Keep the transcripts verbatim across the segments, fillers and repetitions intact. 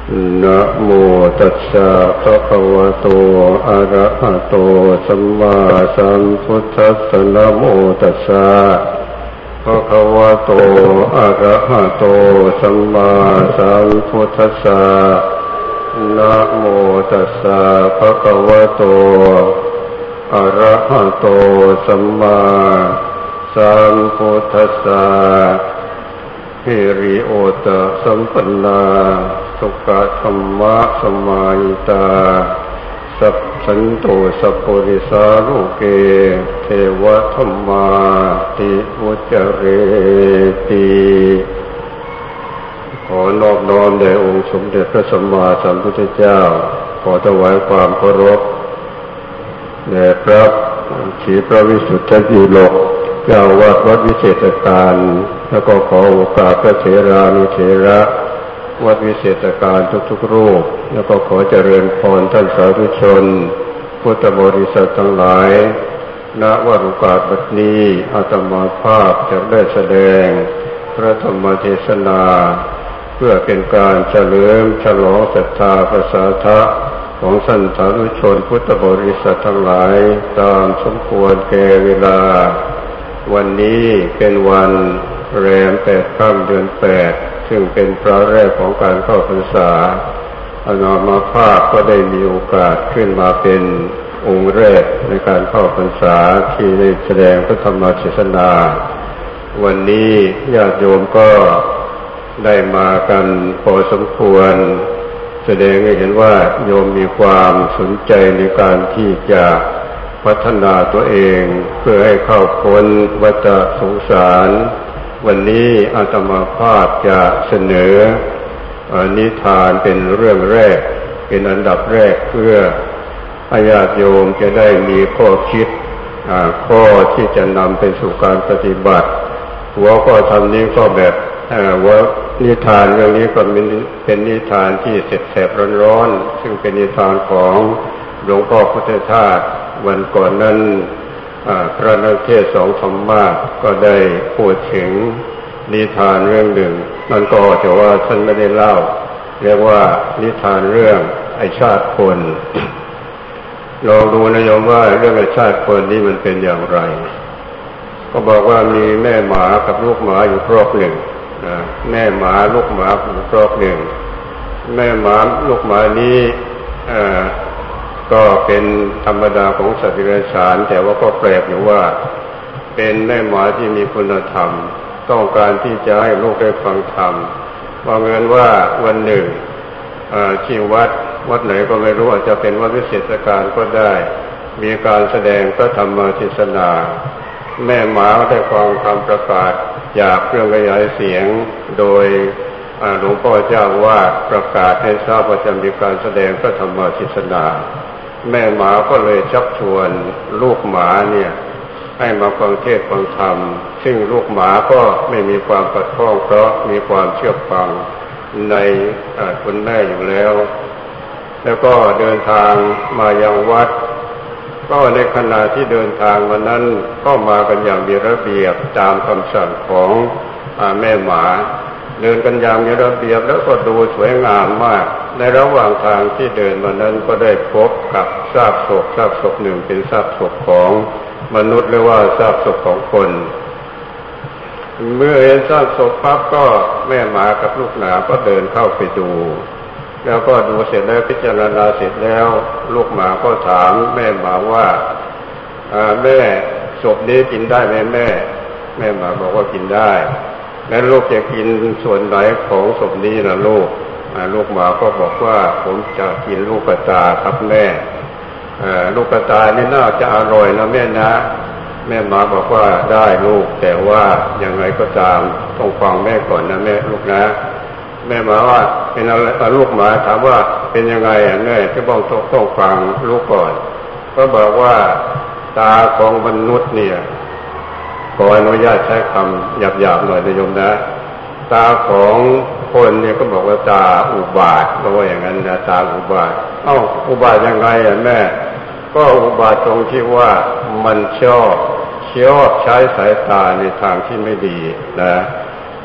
นะโมตัสสะภะคะวะโตอะระหะโตสัมมาสัมพุทธัสสะนะโมตัสสะภะคะวะโตอะระหะโตสัมมาสัมพุทธัสสะนะโมตัสสะภะคะวะโตอะระหะโตสัมมาสัมพุทธัสสะหิริโอตสัมปันนาสุขธัมมะสมาหิตาสัพสันโตสัพพุริสาโลเกเทวธัมมาติอุจเรติขอนอบน้อมแด่องค์สมเด็จพระสัมมาสัมพุทธเจ้าขอถวายความเคารพแด่พระศรีพระวิสุทธิยีโลกเจ้าวัดวัดวิเศษการแล้วก็ขอโอกาสพระเถรานุเถระวัดวิเศษการทุกๆรูปแล้วก็ขอเจริญพรท่านสาธุชนพุทธบริษัททั้งหลายณวโอกาสบัดนี้อาตมาภาพจะได้แสดงพระธรรมเทศนาเพื่อเป็นการเฉลิมฉลองศรัทธาพระสาธะของท่านสาธุชนพุทธบริษัททั้งหลายตามสมควรแก่เวลาวันนี้เป็นวันแรมแปดค่ำเดือนแปดซึ่งเป็นพระแรกของการเข้าพรรษาอาตมาภาพก็ได้มีโอกาสขึ้นมาเป็นองค์แรกในการเข้าพรรษาที่ได้แสดงพระธรรมเทศนาวันนี้ญาติโยมก็ได้มากันพอสมควรแสดงให้เห็นว่าโยมมีความสนใจในการที่จะพัฒนาตัวเองเพื่อให้เข้าพ้นวัฏสงสารวันนี้อาตมาภาพจะเสนอนิทานเป็นเรื่องแรกเป็นอันดับแรกเพื่อให้ญาติโยมจะได้มีข้อคิดข้อที่จะนำไปสู่การปฏิบัติหัวข้อธรรมนี้ก็แบบว่านิทานเรื่องนี้ก็เป็นนิทานที่เสแสบร้อนๆซึ่งเป็นนิทานของหลวงพ่อพุทธทาสวันก่อนนั้นพระนักเทศน์สองธรรมะก็ได้พูดถึงนิทานเรื่องหนึ่งนั่นก็แต่ว่าท่านไม่ได้เล่าเรียกว่านิทานเรื่องไอ้ชาติคนลองดูนะโยมว่าเรื่องไอ้ชาติคนนี้มันเป็นอย่างไรก็บอกว่ามีแม่หมากับลูกหมาอยู่ครอบหนึ่งนะแม่หมาลูกหมาอยู่ครอบหนึ่งแม่หมาลูกหมานี้ก็เป็นธรรมดาของสัตว์เดรัจฉานแต่ว่าก็แปลกอยู่ว่าเป็นแม่หมาที่มีคุณธรรมต้องการที่จะให้ลูกได้ฟังธรรมว่าเงินว่าวันหนึ่งที่วัดวัดไหนก็ไม่รู้อาจจะเป็นวัดวิเศษการก็ได้มีการแสดงพระธรรมเทศนาแม่หมาได้ฟังคำประกาศจากเครื่องขยายเสียงโดยหลวงพ่อเจ้าวาดประกาศให้ทราบว่าจะมีการแสดงพระธรรมเทศนาแม่หมาก็เลยชักชวนลูกหมาเนี่ยให้มาฟังเทศน์ฟังธรรมซึ่งลูกหมาก็ไม่มีความขัดข้องเพราะมีความเชื่อฟังในคุณแม่อยู่แล้วแล้วก็เดินทางมายังวัดก็ในขณะที่เดินทางวันนั้นก็มากันอย่างมีระเบียบตามคำสั่งของแม่หมาเดินกันอย่างมีระเบียบแล้วก็ดูสวยงามมากในระหว่างทางที่เดินมานั้นก็ได้พบกับซากศพซากศพหนึ่งเป็นซากศพของมนุษย์หรือว่าซากศพของคนเมื่อเห็นซากศพปั๊บก็แม่หมากับลูกหมาก็เดินเข้าไปดูแล้วก็ดูเสร็จแล้วพิจารณาเสร็จแล้วลูกหมาก็ถามแม่หมาว่าแม่ศพนี้กินได้ไหมแม่แม่หมาบอกว่ากินได้แล้วลูกจะกินส่วนไหนของศพนี้นะลูกลูกหมาก็บอกว่าผมจะกินลูกกระตาครับแม่ลูกกระตานี่น่าจะอร่อยนะแม่นะแม่หมาบอกว่าได้ลูกแต่ว่ายังไงก็ตามต้องฟังแม่ก่อนนะแม่ลูกนะแม่หมาว่าเป็นอะไรลูกหมาถามว่าเป็นยังไงอ่ะแม่ที่บอกต้องต้องฟังลูกก่อนก็บอกว่าตาของมนุษย์เนี่ยขออนุญาตใช้คำหยาบๆหน่อยนะโยมนะตาของคนเนี่ยก็บอกว่าตาอุบาทเพราะว่าอย่างนั้นนะตาอุบาทเอ้าอุบาทยังไงอ่ะแม่ก็อุบาทตรงที่ว่ามันชอบชอบใช้สายตาในทางที่ไม่ดีนะ ก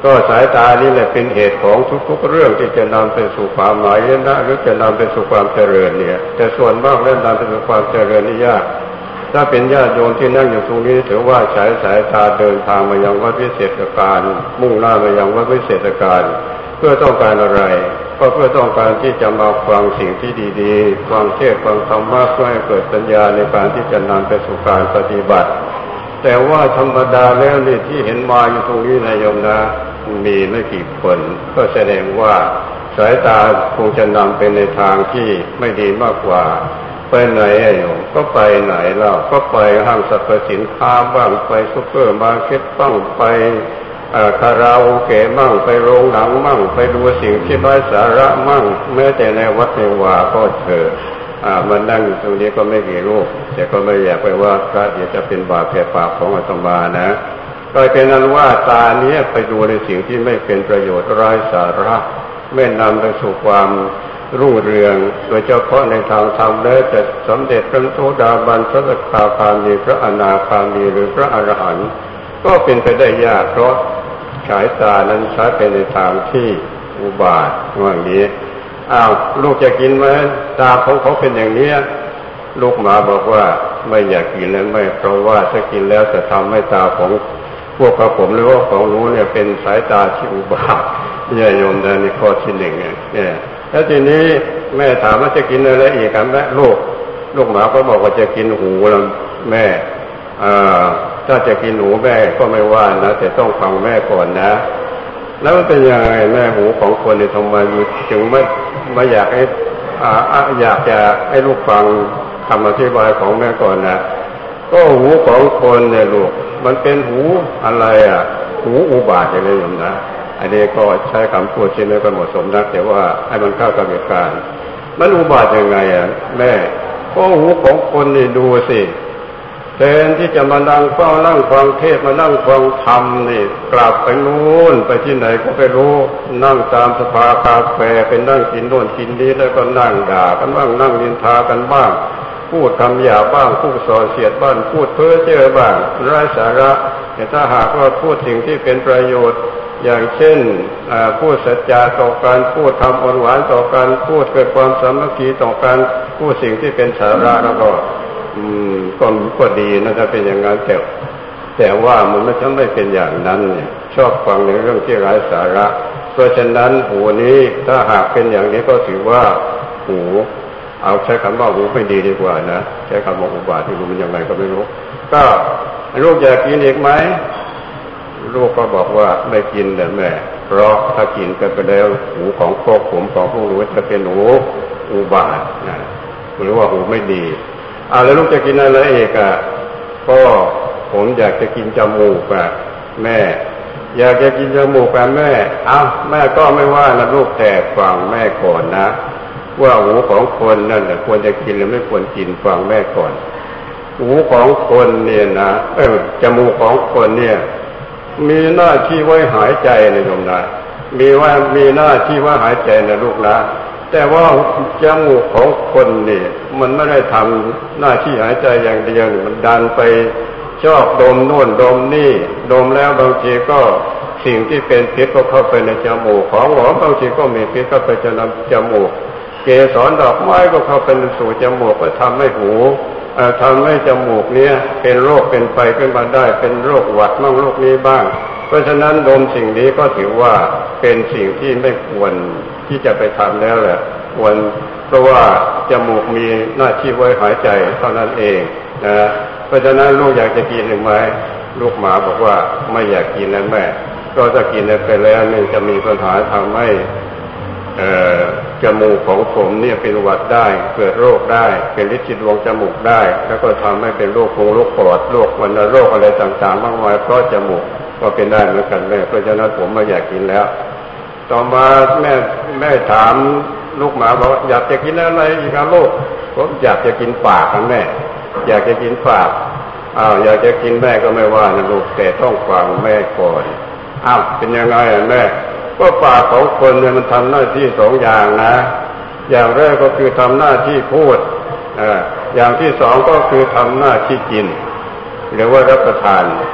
ก็สายตานี่แหละเป็นเหตุของทุกๆเรื่องที่จะนำไปสู่ความหมายนะหรือจะนำไปสู่ความเจริญเนี่ยแต่ส่วนมากแล้วนำไปสู่ความเจริญนี่ยากถ้าเป็นญาติโยมที่นั่งอยู่ตรงนี้ถือว่าใช้สายตาเดินทางมายังวัดวิเศษการมุ่งหน้ามายังวัดวิเศษการเพื่อต้องการอะไรก็เพื่อต้องการที่จะมาฟังสิ่งที่ดีๆฟังเทศน์ฟังธรรมะเพื่อให้เกิดปัญญาในการที่จะนำไปสู่การปฏิบัติแต่ว่าธรรมดาแล้วนี่ที่เห็นมาอยู่ตรงนี้นะโยมนะมีไม่กี่คนก็แสดงว่าสายตาคงจะนำไปในทางที่ไม่ดีมากกว่าไปไหนโยมก็ไปไหนเล่าก็ไปห้างสรรพสินค้าบ้างไปซุปเปอร์มาร์เก็ตบ้างไปคาราโอเกะมั่งไปโรงหนังมั่งไปดูสิ่งที่ไร้สาระมั่งแม้แต่ในวัดในวาก็เถอะมันนั่งอยู่ตรงนี้ก็ไม่กี่รูปแต่ก็ไม่อยากไปว่าพระเดี๋ยวจะเป็นบาปแก่ปากของอาตมานะก็เป็นนั้นว่าตาเนี้ยไปดูในสิ่งที่ไม่เป็นประโยชน์ไร้สาระไม่นำไปสู่ความรุ่งเรืองโดยเฉพาะในทางธรรมแล้วจะสำเร็จพระโสดาบันพระสกทาคามีพระอนาคามีหรือพระอรหันต์ก็เป็นไปได้ยากเพราะสายตานั้นใช้ไปในทางที่อุบาทอย่างนี้อ้าวลูกจะกินไหมตาของเขาเป็นอย่างนี้ลูกหมาบอกว่าไม่อยากกินแล้วไม่เพราะว่าถ้ากินแล้วจะทำให้ตาของพวกกระผมหรือว่าของหนูเนี่ยเป็นสายตาที่อุบาทเนี่ยโยมนะนี่ข้อที่หนึ่งเนี่ยแล้วทีนี้แม่ถามว่าจะกินอะไรอีกครับแม่ลูกลูกหมาก็บอกว่าจะกินหูแล้วแม่อ่าถ้าจะกินหูแม่ก็ไม่ว่านะแต่ต้องฟังแม่ก่อนนะแล้วมันเป็นยังไงแม่หูของคนนี่ทำไมถึงไม่ไม่อยากให้อ่าอยากจะให้ลูกฟังคำอธิบายของแม่ก่อนนะก็หูของคนเนี่ยลูกมันเป็นหูอะไรอ่ะหูอุบาทอย่างนี้อยู่นะอันนี้ก็ใช้คำพูดที่ไม่ค่อยเหมาะสมนักแต่ว่าให้มันเข้ากับเหตุการณ์มันอุบาทยังไงอ่ะแม่ก็หูของคนนี่ดูสิแทนที่จะมานั่งเฝ้านั่งฟังเทศมานั่งฟังธรรมนี่กลับไปนู้นไปที่ไหนก็ไปรู้นั่งตามสภาคาเฟ่ไปนั่งกินโน่นกินนี้แล้วก็นั่งด่ากันบ้างนั่งนินทากันบ้างพูดคำหยาบบ้างพูดส่อเสียดบ้างพูดเพ้อเจ้อบ้างไร้สาระแต่ถ้าหากว่าพูดสิ่งที่เป็นประโยชน์อย่างเช่นพูดสัจจะต่อกันพูดทำอ่อนหวานต่อกันพูดเกิดความสามัคคีต่อกันพูดสิ่งที่เป็นสาระแล้วก็อืมก็ก็ดีนะถ้าเป็นอย่างนั้นแต่แต่ว่ามันไม่ใช่ไม่เป็นอย่างนั้นเนี่ยชอบฟังในเรื่องที่ไร้สาระเพราะฉะนั้นหูนี้ถ้าหากเป็นอย่างนี้ก็ถือว่าหูเอาใช้คำว่าหูไม่ดีดีกว่านะใช้คำว่าอุบาทที่รู้มันยังไงก็ไม่รู้ก็ลูกอยากกินอีกไหมลูกก็บอกว่าไม่กินแต่แม่เพราะถ้ากินกันไปแล้วหูของพวกผมของพวกหนูจะเป็นหูอุบาทนะหรือว่าหูไม่ดีอ่าแล้วลูกจะกินอะไรอีกอ่ะก็ผมอยากจะกินจมูกอ่ะแม่อยากจะกินจมูกอ่ะแม่อ้าวแม่ก็ไม่ว่านะลูกแต่ฟังแม่ก่อนนะว่าหูของคนนั่นน่ะควรจะกินหรือไม่ควรกินฟังแม่ก่อนหูของคนเนี่ยนะเออจมูกของคนเนี่ยมีหน้าที่ไว้หายใจในตรงนั้นมีว่ามีหน้าที่ไว้หายใจนะลูกนะแต่ว่าจมูกของคนนี่มันไม่ได้ทำหน้าที่หายใจอย่างเดียวมันดันไปชอบดมโน่นดมนี่ดมแล้วบางทีก็สิ่งที่เป็นพิษก็เข้าไปในจมูกของหอมบางทีก็มีพิษเข้าไปในจมูกเกสรดอกไม้ก็เข้าไปสู่จมูกก็ทำให้หูทำให้จมูกเนี้ยเป็นโรคเป็นไฟขึ้นมาได้เป็นโรคหวัดบ้างโรคนี้บ้างเพราะฉะนั้นดมสิ่งนี้ก็ถือว่าเป็นสิ่งที่ไม่ควรที่จะไปทำแล้วแหละควรเพราะว่าจมูกมีหน้าที่ไว้หายใจเท่านั้นเองนะเพราะฉะนั้นลูกอยากจะกินหรือไม่ลูกหมาบอกว่าไม่อยากกินนะแม่ก็จะกินไปแล้วนี่จะมีปัญหาทำให้จมูกของผมเนี่ยเป็นหวัดได้เกิดโรคได้เป็นฤทธิ์ที่ดวงจมูกได้แล้วก็ทำให้เป็นโรคโรคปอดโรควัณโรคอะไรต่างๆมากมายเพราะจมูกก็เป็นได้เหมือนกันแม่เพราะฉะนั้นผมไม่อยากกินแล้วต่อมาแม่แม่ถามลูกหมาบอกอยากจะกินอะไรอีกครับลูกผมอยากจะกินปากนะแม่อยากจะกินปากอ้าวอยากจะกินแม่ก็ไม่ว่านะลูกแต่ต้องฟังแม่ก่อนอ้าวเป็นยังไงอ่ะแม่ก็ปากของคนเนี่ยมันทำหน้าที่สองอย่างนะอย่างแรกก็คือทำหน้าที่พูดอ่าอย่างที่สองก็คือทำหน้าที่กินหรือว่ารับประทานแ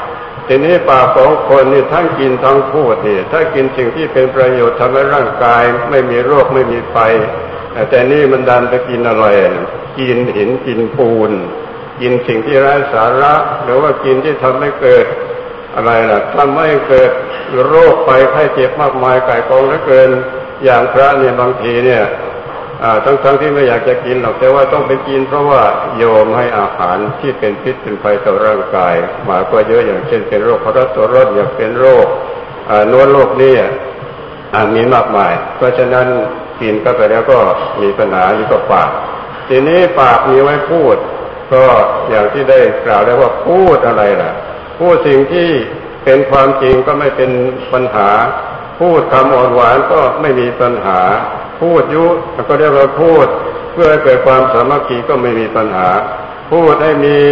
ทีนี้ปากของคนนี่ทั้งกินทั้งพูดนี่ถ้ากินสิ่งที่เป็นประโยชน์ทำให้ร่างกายไม่มีโรคไม่มีไฟแต่นี่มันดันไปกินอะไรกินหินกินปูนกินสิ่งที่ไร้สาระหรือว่ากินที่ทำให้เกิดอะไรล่ะทำให้เกิดโรคไปไข้เจ็บมากมายก่ายกองเหลือเกินอย่างพระเนี่ยบางทีเนี่ยทั้งๆ ท, ที่ไม่อยากจะกินหรอกแต่ว่าต้องไปกินเพราะว่าโยมให้อาหารที่เป็นพิษเป็นภัยต่อร่างกายมาก็เยอะอย่างเช่นเป็นโรคคอเลสเตอรอลอย่างเป็นโรคโน้นโรคนี้มีมากมายเพราะฉะนั้นกินก็ไปแล้วก็มีปัญหานี่ก็ปากทีนี้ปากมีไว้พูดก็อย่างที่ได้กล่าวแล้วว่าพูดอะไรล่ะพูดสิ่งที่เป็นความจริงก็ไม่เป็นปัญหาพูดคำอ่อนหวานก็ไม่มีปัญหาพูดยุก็เรียกว่าพูดเพื่อให้เกิดความสามัคคีก็ไม่มีปัญหาพูดให้มี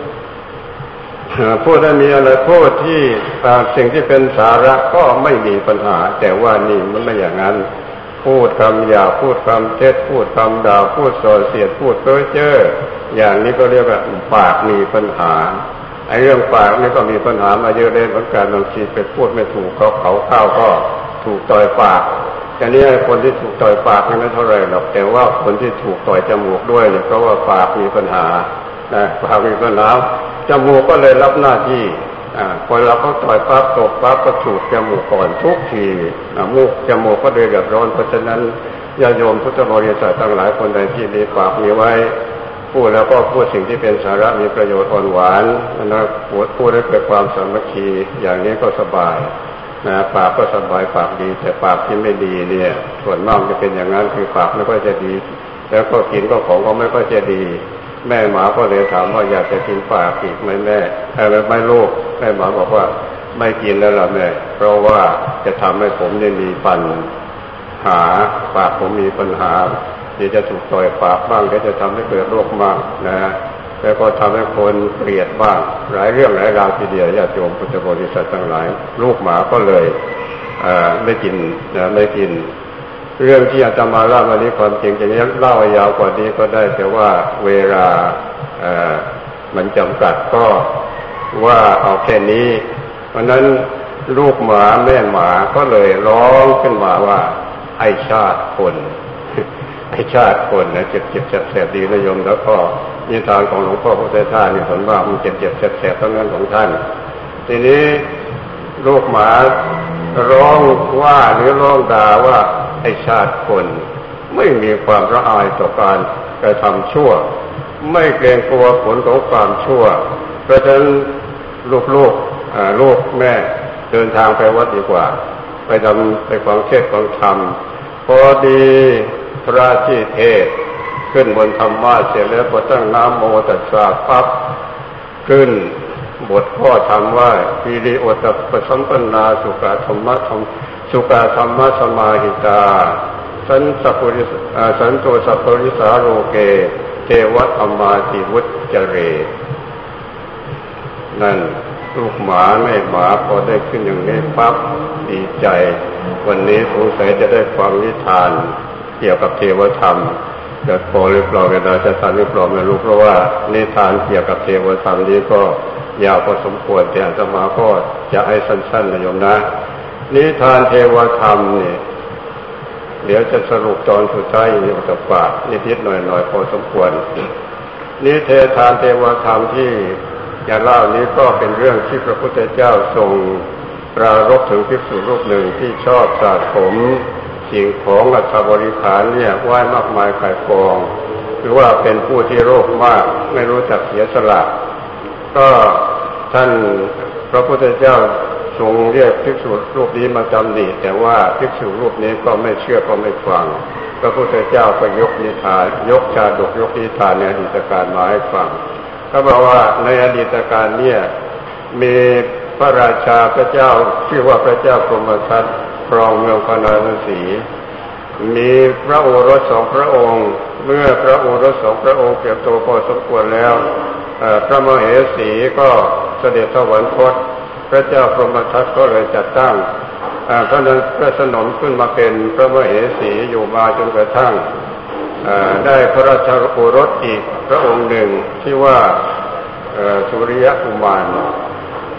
พูดให้มีอะไรพูดที่สิ่งที่เป็นสาระก็ไม่มีปัญหาแต่ว่านี่มันไม่อย่างนั้นพูดคำหยาบพูดคำเท็จพูดคำด่าพูดส่อเสียดพูดเพ้อเจ้ออย่างนี้ก็เรียกว่าปากมีปัญหาไอ้เรื่องปากนี่ก็มีปัญหามาเยอะเลยเหมือนกันบางทีไปพูดไม่ถูกเขาเขาข้าวก็ถูกต่อยปากแต่นี่คนที่ถูกต่อยปากนี่ไม่เท่าไรหรอกแต่ว่าคนที่ถูกต่อยจมูกด้วยเนี่ยเพราะว่าปากมีปัญหานะปากมีปัญหาจมูกก็เลยรับหน้าที่อ่าคนเราก็ต่อยปั๊บตบปั๊บก็ถูกจมูกก่อนทุกทีนะมูกจมูกก็เลยเดือดร้อนเพราะฉะนั้นญาติโยมพุทธบริษัททั้งหลายคนใดที่มีปากมีไว้พูดแล้วก็พูดสิ่งที่เป็นสาระมีประโยชน์อ่อนหวานนะพูดพูดให้เกิดความสามัคคีอย่างนี้ก็สบายนะปากก็สบายปากดีแต่ปากที่ไม่ดีเนี่ยส่วนมากจะเป็นอย่างนั้นคือปากไม่ค่อยจะดีแล้วก็กินก็ของก็ไม่ค่อยจะดีแม่หมาก็เลยถามว่าอยากจะกินปากอีกไหมแม่แต่ไม่ลูกแม่หมาบอกว่าไม่กินแล้วล่ะแม่เพราะว่าจะทำให้ผมเนี่ยมีปัญหาปากผมมีปัญหาที่จะถูกต่อยปากบ้างก็จะทำให้เกิดโรคมากนะแล้วก็ทำให้คนเกลียดบ้างหลายเรื่องหลายราวทีเดียวญาติโยมพุทธบริษัททั้งหลายลูกหมาก็เลยไม่กินนะไม่กินเรื่องที่อาตมาเล่าวันนี้ความจริงจะเล่ายาวกว่านี้ก็ได้แต่ว่าเวลามันจำกัดก็ว่าเอาแค่นี้เพราะนั้นลูกหมาแม่หมาก็เลยร้องขึ้นมาว่าไอ้ชาติคนไอ้ชาติคนนะเจ็บเจ็บแสบดีนะโยมแล้วก็นิทานของหลวงพ่อพุทธทาสนี่สมว่ามันเจ็บเจ็บแสบๆทั้งนั้นของท่านทีนี้ลูกหมาร้องว่าหรือร้องด่าว่าไอ้ชาติคนไม่มีความละอายต่อการกระทำชั่วไม่เกรงกลัวผลของความชั่วเพราะฉะนั้นลูกๆลูกแม่เดินทางไปวัดดีกว่าไปทำไปฟังเทศน์ฟังธรรมพอดีพระที่เทศขึ้นบนธรรมะเสร็จแล้วพอตั้งนะโมตัสสะปั๊บขึ้นบทข้อธรรมว่าปิริโอตปสัมปันนาสุขธรรมะธรรมสุขธรรมะสมาหิตาสันสัพพุริสันโตสัพพุริสาโรเกเทวธรรมาติวุจเจเรนั่นลูกหมาแม่หมาพอได้ขึ้นอย่างนี้ปั๊บดีใจวันนี้สงสัยจะได้ฟังนิทานเกี่ยวกับเทวธรรมจะพอหรือเปล่าเวลาจะทันหรือเปล่าไม่รู้เพราะว่านิทานเกี่ยวกับเทวธรรมนี้ก็ยาวพอสมควรแต่อาตมาก็จะให้สั้นๆนะโยมนะนิทานเทวธรรมนี่เดี๋ยวจะสรุปตอนสุดท้ายนี่จะฝากนิดๆหน่อยๆพอสมควรนิเทศเทวธรรมที่จะเล่านี้ก็เป็นเรื่องที่พระพุทธเจ้าทรงปรารภถึงภิกษุรูปหนึ่งที่ชอบสะสมสิ่งของอัฐบริขารเนี่ยไว้มากมายกายกองหรือว่าเป็นผู้ที่โลภมากไม่รู้จักเสียสละก็ท่านพระพุทธเจ้าทรงเรียกภิกษุรูปนี้มาจำหนิแต่ว่าภิกษุรูปนี้ก็ไม่เชื่อก็ไม่ฟังพระพุทธเจ้าก็ยกนิทานยกชาดกยกนิทานในอดีตการมาให้ฟังก็บอกว่าในอดีตการเนี่ยมีพระราชาพระเจ้าชื่อว่าพระเจ้ากรมทัตครองเมืองพาราณสีมีพระโอรสสองพระองค์เมื่อพระโอรสสองพระองค์เติบโตพอสมควรแล้วพระมเหสีก็เสด็จสวรรคตพระเจ้ากรมทัตก็เลยจัดตั้งพระนั้นพระสนมขึ้นมาเป็นพระมเหสีอยู่มาจนกระทั่งได้พระราชโอรสอีกพระองค์หนึ่งที่ว่าสุริยกุมาร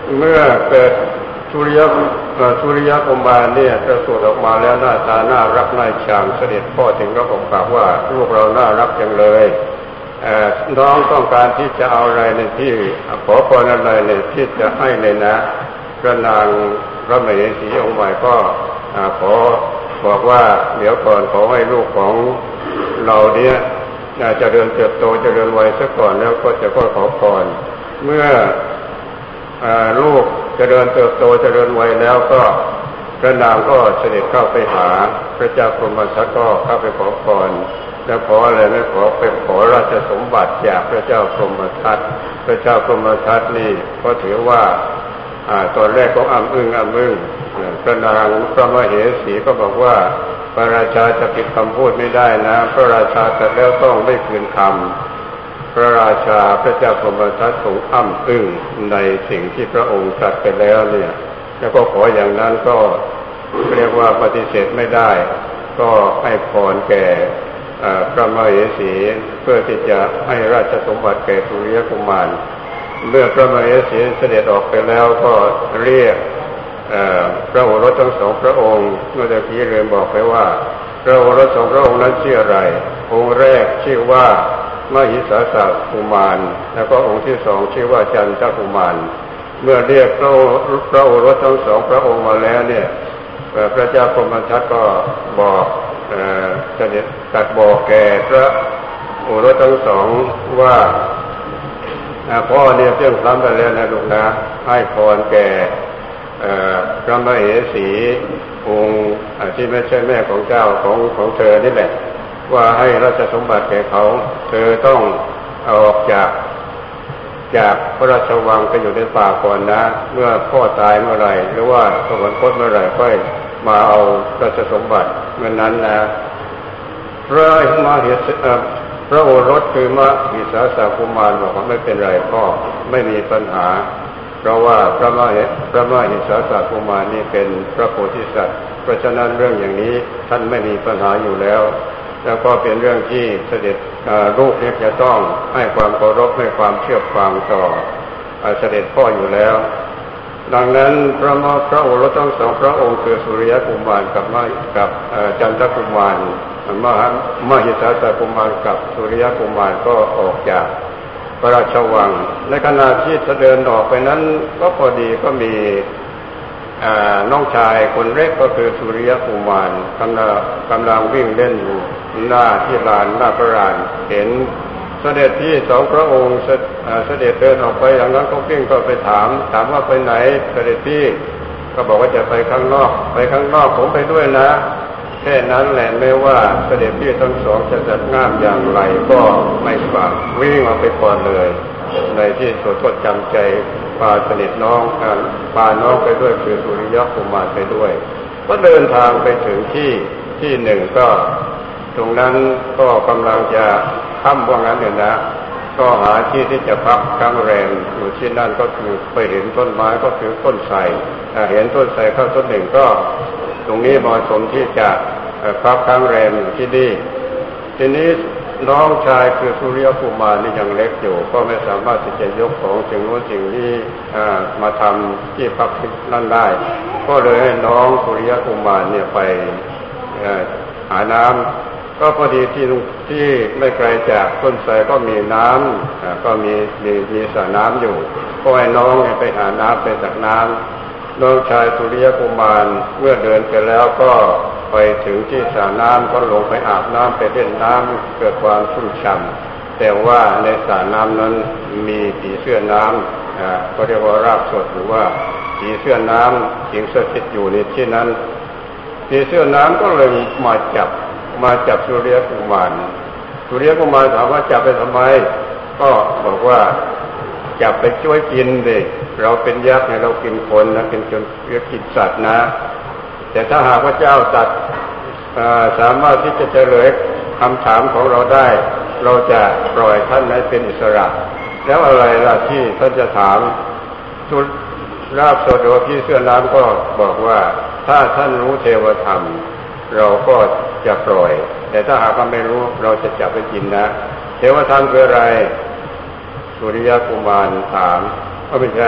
เมื่อเกิดสุริยะสุริยะกุมารเนี่ยประสูติออกมาแล้วหน้าตาน่ารักน่าชังเสด็จพ่อถึงก็บอกกล่าวว่าลูกเราน่ารักจังเลยน้องต้องการที่จะเอาอะไรในที่ขอพรอะไรในที่จะให้เลยนะพระนางพระมเหสีองค์ใหม่ก็ขอบอกว่าเดี๋ยวก่อนขอให้ลูกของเราเนี่ยจะเจริญเติบโตเจริญวัยซะก่อนแล้วก็จะก็ขอพรเมื่อลูกเจริญเติบโตเจริญวัยแล้วก็พระนางก็เสด็จเข้าไปหาพระเจ้าพรหมทัตก็เข้าไปขอพรแล้วขออะไรไม่ขอไปขอราชสมบัติจากพระเจ้าพรหมทัตพระเจ้าพรหมทัตนี่ก็ถือว่าตอนแรกก็อ้ำอึ้งอ้ำอึ้งพระนางพระมเหสีก็บอกว่าพระราชาจะผิดคำพูดไม่ได้นะพระราชาตรัสแล้วต้องไม่คืนคำพระราชาพระเจ้าพรหมทัตทรงอ้ำอึ้งในสิ่งที่พระองค์ตรัสไปแล้วเนี่ยแล้วก็ขออย่างนั้นก็เรียกว่าปฏิเสธไม่ได้ก็ให้พรแก่พระมเหสีเพื่อที่จะให้ราชสมบัติแก่สุริยกุมารเมื่อพระมเหสีเสด็จออกไปแล้วก็เรียกพระโอรสทั้งสองพระองค์เมื่อตะกี้เรียนบอกไปว่าพระโอรสสองพระองค์นั้นชื่ออะไรองค์แรกชื่อว่ามหิสาสกุมารแล้วก็องค์ที่สองชื่อว่าจันทกุมารเมื่อเรียกพระพระโอรสทั้งสองพระองค์มาแล้วเนี่ยพระเจ้าพรหมทัตก็บอกเสด็จตัดบอกแก่พระโอรสทั้งสองว่าพ่อเนี่ยเรื่องซ้ำไปแล้วนะลูกนะให้พรแก่พระมเหสีองค์ที่ไม่ใช่แม่ของเจ้าของของเธอนี่แหละว่าให้ราชสมบัติแก่เขาเธอต้องออกจากจากพระราชวังไปอยู่ในป่าก่อนนะเมื่อพ่อตายเมื่อไหร่หรือว่าสวรรคตเมื่อไหร่ค่อยมาเอาราชสมบัติเมื่อนั้นนะพระมเหสีพระโอรสคือมหิสาสกุมารบอกว่าไม่เป็นไรพ่อไม่มีปัญหาเพราะว่าพระมเหพระมหิสาสกุมารนี่เป็นพระโพธิสัตว์เพราะฉะนั้นเรื่องอย่างนี้ท่านไม่มีปัญหาอยู่แล้วแล้วก็เป็นเรื่องที่เสด็จลูกเนี่ยจะต้องให้ความเคารพให้ความเชื่อฟังต่อเสด็จพ่ออยู่แล้วดังนั้นพระมพระโอรสทั้งสองพระองค์คือสุริยกุมารกับมกับจันทกุมารมหามหิสาสกุมารกับสุริยกุมารก็ออกจากพระราชวังในขณะที่เดินออกไปนั้นก็พอดีก็มีน้องชายคนเล็กก็คือสุริยกุมารกำลังกำลังวิ่งเล่นอยู่หน้าที่ลานหน้าพระลานเห็นเสด็จพี่สองพระองค์เสด็จเดินออกไปอย่างนั้นเขาวิ่งก็ไปถามถามว่าไปไหนเสด็จพี่ก็บอกว่าจะไปข้างนอกไปข้างนอกผมไปด้วยนะแค่นั้นแหละไม่ว่าเสด็จพี่ทั้งสองจะจัดงานอย่างไรก็ไม่ฟังวิ่งออกไปก่อนเลยในที่สุดก็จำใจพาสนิทน้องพาน้องไปด้วยคือสุริยกุมารไปด้วยก็เดินทางไปถึงที่ที่หนึ่งก็ตรงนั้นก็กำลังจะค่ำว่างั้นเนี่ยนะก็หาที่ที่จะพักค้างแรมอยู่ที่นั่นก็คือไปเห็นต้นไม้ก็คือต้นไทรเห็นต้นไทรเข้าต้นหนึ่งก็ตรงนี้เหมาะสมที่จะพักค้างแรมอยู่ที่นี่ทีนี้น้องชายคือสุริยกุมารนี่ยังเล็กอยู่ก็ไม่สามารถที่จะยกของสิ่งโน้นสิ่งนี้มาทำที่พักนั่นได้ก็เลยให้น้องสุริยกุมารเนี่ยไปหาน้ำก็พอดีที่ที่ไม่ไกลจากต้นไทรก็มีน้ำก็มีมีมีสระน้ำอยู่ก็ให้น้องไปหาน้ำไปตักน้ำน้องชายสุริยกุมารเมื่อเดินไปแล้วก็ไปถึงที่สระน้ำก็ลงไปอาบน้ำไปเล่นน้ำเกิดความชุ่มฉ่ำแต่ว่าในสระน้ำนั้นมีผีเสื้อน้ำอ่าก็เรียกว่ารากสดหรือว่าผีเสื้อน้ำสิงสถิตอยู่ในที่นั้นผีเสื้อน้ำก็เลยมาจับมาจับสุริยกุมารสุริยกุมารถามว่าจับไปทำไมก็บอกว่าจับไปช่วยกินดิเราเป็นยักษ์เนี่ยเรากินคนนะกินจนกินสัตว์นะแต่ถ้าหากว่าเจ้าตัดสามารถที่จะเฉลยคำถามของเราได้เราจะปล่อยท่านให้เป็นอิสระแล้วอะไรล่ะที่ท่านจะถามสุราบโสดพี่เสื้อน้ำก็บอกว่าถ้าท่านรู้เทวธรรมเราก็จะปล่อยแต่ถ้าหากว่าไม่รู้เราจะจับไปกินนะเทวธรรมคืออะไรสุริยกุมารถามก็ไม่ใช่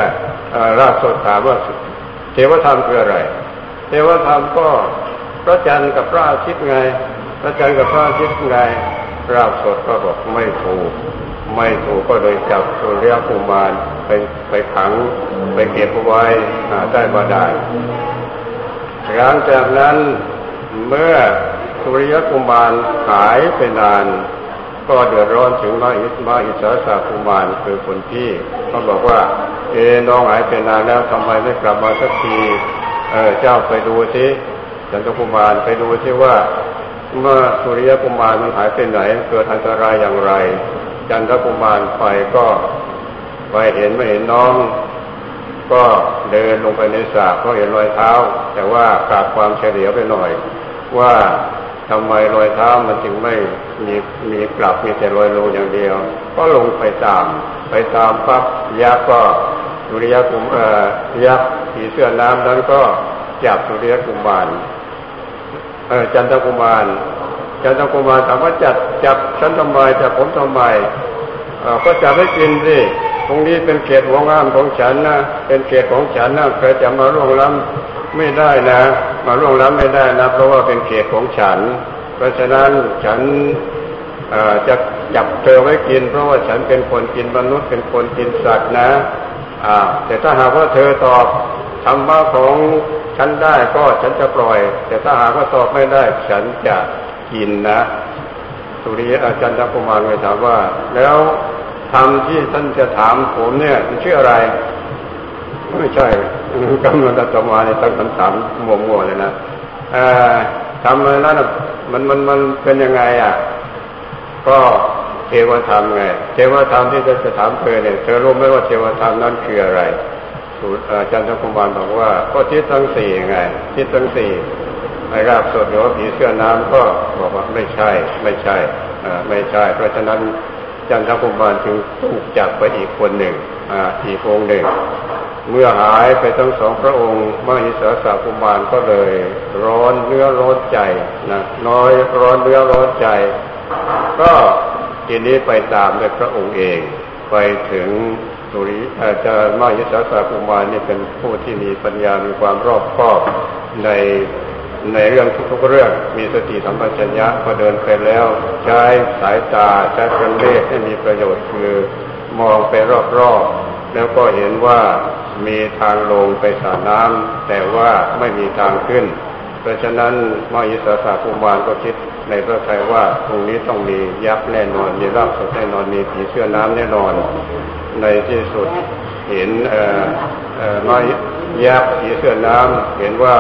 ราชสดถามว่าเทวธรรมคืออะไรเทวธรรมก็พระจันทร์กับพระอาทิตย์ไงพระจันทร์กับพระอาทิตย์ไงราชสดก็บอกไม่ถูกไม่ถูกก็เลยจับสุริยกุมารไปไปขังไปเก็บเอาไว้ใต้บาดาลหลังจากนั้นเมื่อสุริยกุมารหายไปนานก็เดือดร้อนถึงมาอิมาอิสาสากุมารคือคนพี่เขาบอกว่าเอน้องหายไปนานแล้วทำไมไม่กลับมาสักทีเออเจ้าไปดูสิจันทกุมารไปดูสิว่าเมื่อสุริยกุมารมันหายไปไหนเกิดอันตรายอย่างไรจันทกุมารไปก็ไปเห็นไม่เห็นน้องก็เดินลงไปในสระก็เห็นรอยเท้าแต่ว่าขาดความเฉลียวไปหน่อยว่าทำไมรอยเท้ามันจึงไม่มีมีกลับมีแต่รอยรูอย่างเดียวก็ลงไปตามไปตามปั๊บยักษ์ก็สุริยกุมารยักษ์ผีเสื้อน้ำนั้นก็จับสุริยกุมารเออจันทกุมารจันทกุมารถามว่าจับจับฉันทำไมจับผมทำไมเออก็จับให้กินสิตรงนี้เป็นเขตห่วงห้ามของฉันนะเป็นเขตของฉันนะใครจะมาล่วงล้ำไม่ได้นะมาล่วงล้ำไม่ได้นะเพราะว่าเป็นเขตของฉันเพราะฉะนั้นฉันจะจับเธอไว้กินเพราะว่าฉันเป็นคนกินมนุษย์เป็นคนกินสัตว์นะอ่าแต่ถ้าหากว่าเธอตอบธรรมะของฉันได้ก็ฉันจะปล่อยแต่ถ้าหากว่าตอบไม่ได้ฉันจะกินนะสุริยอาจารย์กุมารเลยถามว่าแล้วธรรมที่ท่านจะถามผมเนี่ยชื่ออะไรไม่ใช่กำลังจะมาในตั้งคำถามมัวๆเลยนะธรรมนั้นมันมันมันเป็นยังไงอ่ะก็เทวธรรมไงเทวธรรมที่จะถามเธอเนี่ยเธอรู้ไหมว่าเทวธรรมนั้นคืออะไรอาจารย์กุมารบอกว่าก็ทิศทั้งสี่ไงทิศทั้งสี่ไอ้ราบสดหรือว่าผีเสื้อน้ำก็บอกว่าไม่ใช่ไม่ใช่ไม่ใช่เพราะฉะนั้นจันทกุมารจึงถูกจับไปอีกคนหนึ่งอีกองค์หนึ่งเมื่อหายไปทั้งสองพระองค์มหิสาสกุมารก็เลยร้อนเนื้อร้อนใจนะน้อยร้อนเนื้อร้อนใจก็ทีนี้ไปตามด้วยพระองค์เองไปถึงสุริอาจารย์มหิสาสกุมารนี่เป็นผู้ที่มีปัญญามีความรอบคอบในในเรื่องทุกๆเรื่องมีสติสัมปชัญญะพอเดินไปแล้วใช้สายตาใช้เครื่องเลขให้มีประโยชน์คือมองไปรอบๆแล้วก็เห็นว่ามีทางลงไปสระน้ำแต่ว่าไม่มีทางขึ้นเพราะฉะนั้นมหิสาสกุมารก็คิดในพระทัยว่าตรงนี้ต้องมียักษ์แน่นอนมีราบสดแน่นอนมีผีเสื้อน้ำแน่นอนในที่สุดเห็นเอ่อเอ่อมยักษ์ผีเสื้อน้ำเห็นว่า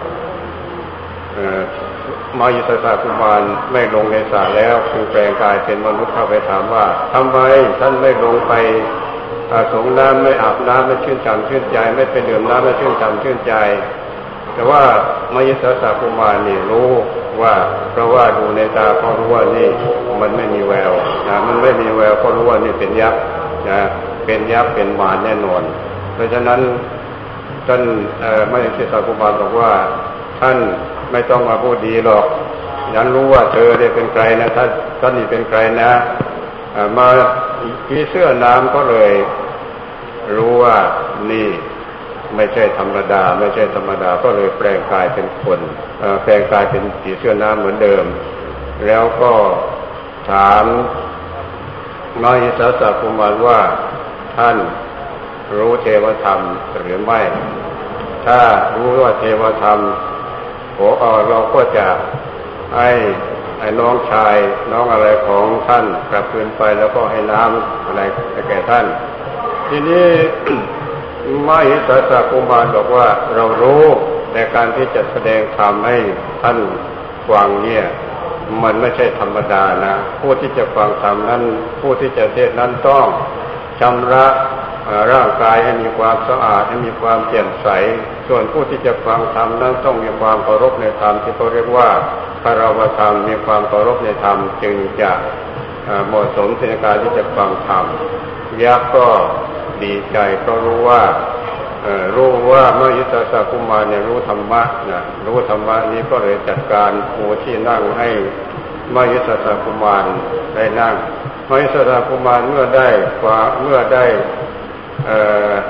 มหิสาสกุมารไม่ลงในสระแล้วคือแปลงกายเป็นมนุษย์เข้าไปถามว่าทำไมท่านไม่ลงไปสงน้ำไม่อาบน้ำไม่ชื่นฉ่ำชื่นใจไม่ไปดื่มน้ำไม่ชื่นฉ่ำชื่นใจแต่ว่ามหิสาสกุมารนี่รู้ว่าเพราะว่าดูในตาเขารู้ว่านี่มันไม่มีแววนะมันไม่มีแววเขารู้ว่านี่เป็นยักษ์นะเป็นยักษ์เป็นมารแน่นอนเพราะฉะนั้นท่านมหิสาสกุมารบอกว่าท่านไม่ต้องมาพูดดีหรอกฉันรู้ว่าเธอได้เป็นใครนะท่านท่านนี่เป็นใครนะมาผีเสื้อน้ำก็เลยรู้ว่านี่ไม่ใช่ธรรมดาไม่ใช่ธรรมดาก็เลยแปลงกายเป็นคนแปลงกายเป็นผีเสื้อน้ำเหมือนเดิมแล้วก็ถามมหิสาสกุมารว่าท่านรู้เทวธรรมหรือไม่ถ้ารู้ว่าเทวธรรมโอ้เราก็จะให้ไอ้น้องชายน้องอะไรของท่านกลับคืนไปแล้วก็ให้น้ำอะไรแก่ท่านทีนี้ มหิสาสกุมารบอกว่าเรารู้แต่การที่จะแสดงธรรมให้ท่านฟังเนี่ยมันไม่ใช่ธรรมดานะผู้ที่จะฟังธรรมนั้นผู้ที่จะเทศนั้นต้องชำระร่างกายให้มีความสะอาดให้มีความแจ่มใสส่วนผู้ที่จะฟังธรรมนั้นต้องมีความเคารพในธรรมที่เขาเรียกว่าคารวะธรรมมีความเคารพในธรรมจึงจะเหมาะสมในการที่จะฟังธรรมยักษ์ก็ดีใจเพราะรู้ว่ารู้ว่ามหิสาสกุมารเนี่ยรู้ธรรมะนะรู้ธรรมะนี้ก็เลยจัดการปูที่นั่งให้มหิสาสกุมารได้นั่งมหิสาสกุมารเมื่อได้ฟ้าเมื่อได้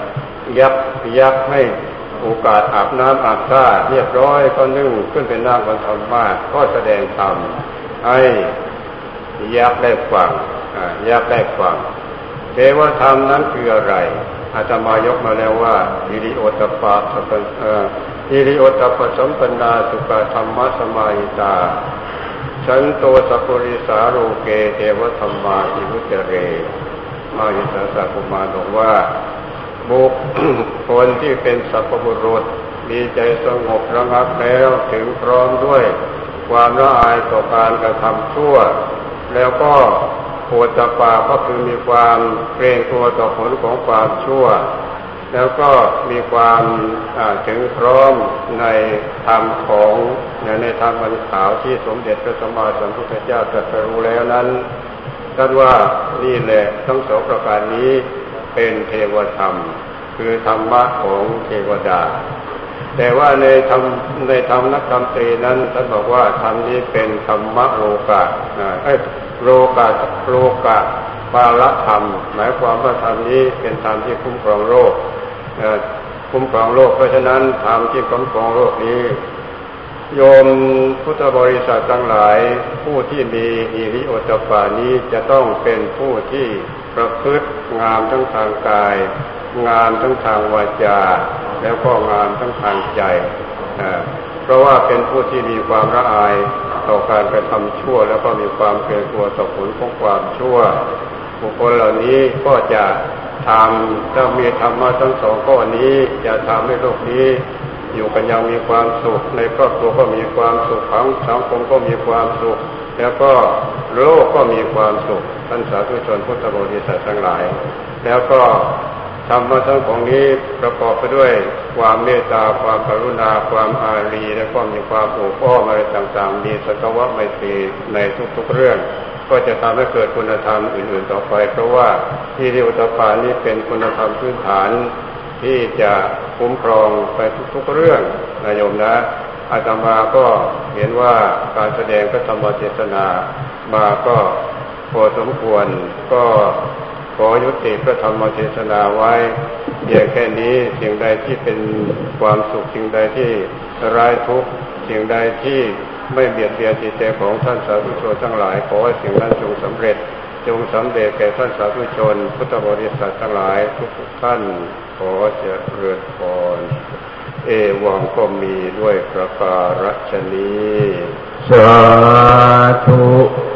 ยักยักให้โอกาสอาบน้ำอาบท่าเรียบร้อยก็นึ่งขึ้นเป็นนางบรรธรรมะก็แสดงธรรมให้ยักได้ฟังยักได้ฟังเทวธรรมนั้นคืออะไรอาตมายกมาแล้วว่าอิริโอตปะสัพเอ่ออิริโอตปะสัมปันนาสุขธรรมะสมาหิตาฉันโตสัพพุริสาโรเกเทวธรรมาอิวุจเรมาหิตาสัพพุมาบอกว่าบุคคลที่เป็นสัพพบุรุษมีใจสงบระงับแล้วถึงพร้อมด้วยความละอายต่อการกระทำชั่วแล้วก็โอตตปะก็คือมีความเกรงกลัวต่อผลของความชั่วแล้วก็มีความถึงพร้อมในธรรมของในธรรมอันขาวที่สมเด็จพระสัมมาสัมพุทธเจ้าตรัสรู้แล้วนั้นท่านว่านี่แหละทั้งสองประการนี้เป็นเทวธรรมคือธรรมะของเทวดาแต่ว่าในธรรมในธรรมนักธรรมตรีนั้นท่านบอกว่าธรรมนี้เป็นธรรมะโลกะไอ้โลกะโลกะปาลธรรมหมายความว่าธรรมนี้เป็นธรรมที่คุ้มครองโลกคุ้มครองโลกเพราะฉะนั้นธรรมที่คุ้มครองโลกนี้โยมพุทธบริษัททั้งหลายผู้ที่มีหิริโอตตัปปะนี้จะต้องเป็นผู้ที่ประพฤติงามทั้งทางกายงามทั้งทางวาจาแล้วก็งามทั้งทางใจเพราะว่าเป็นผู้ที่มีความละอายต่อการกระทำชั่วแล้วก็มีความเกรงกลัวต่อผลของความชั่วบุคคลเหล่านี้ก็จะทำถ้ามีธรรมะทั้งสองข้อนี้จะทำให้โลกนี้อยู่กันอย่างมีความสุขในครอบครัวก็มีความสุขของสังคมก็มีความสุขแล้วก็โลกก็มีความสุขท่านสาธุชนพุทธบริษัททั้งหลายแล้วก็ธรรมะทั้งของนี้ประกอบไปด้วยความเมตตาความกรุณาความอารีและก็มีความโอ้อ้อมอะไรต่างๆมีสักวะไมตรีในทุกๆเรื่องก็จะทำให้เกิดคุณธรรมอื่นๆต่อไปเพราะว่าหิริโอตตัปปะนี้เป็นคุณธรรมพื้นฐานที่จะคุ้มครองไปทุกๆเรื่องนะโยมนะอาตมาก็เห็นว่าการแสดงพระธรรมเทศนามาก็พอสมควรก็ขอยุติพระธรรมเทศนาไว้เพียงแค่นี้สิ่งใดที่เป็นความสุขสิ่งใดที่ร้ายทุกข์สิ่งใดที่ไม่เบียดเบียนจิตใจของท่านสาธุชนทั้งหลายขอให้สิ่งนั้นจงสำเร็จจงสำเร็จแก่ท่านสาธุชนพุทธบริษัททั้งหลายทุกๆท่านขอเจริญพรเอวังก็มีด้วยประการฉะนี้สาธุ